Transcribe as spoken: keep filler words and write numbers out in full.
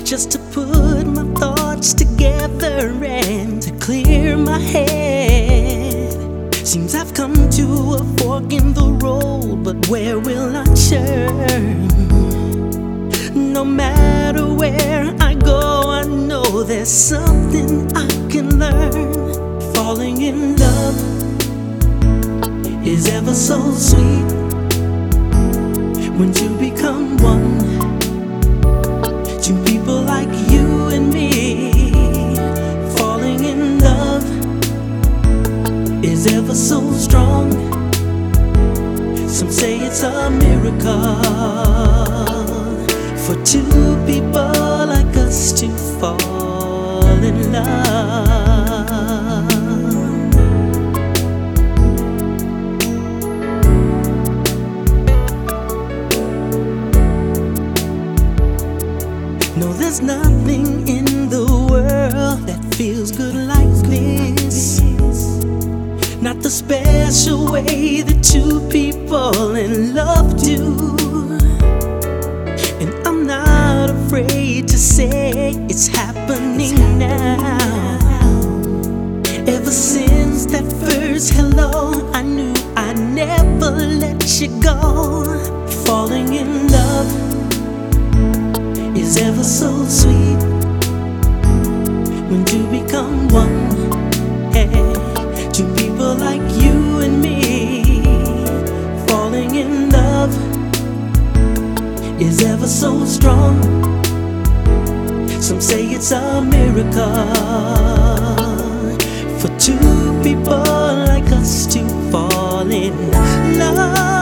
just to put my thoughts together and to clear my head. Seems I've come to a fork in the road, but where will I turn? No matter where I go, I know there's something I can learn. Falling in love is ever so sweet when two become one. Two people like you and me. Falling in love is ever so strong. Some say it's a miracle for two people like us to fall in love. No, there's nothing in the world that feels good like this. Not the special way that two people in love do. And I'm not afraid to say it's happening now. Ever since that first hello, I knew I'd never let you go. Falling in love is ever so sweet when two become one. Hey, two people like you and me. Falling in love is ever so strong. Some say it's a miracle for two people like us to fall in love.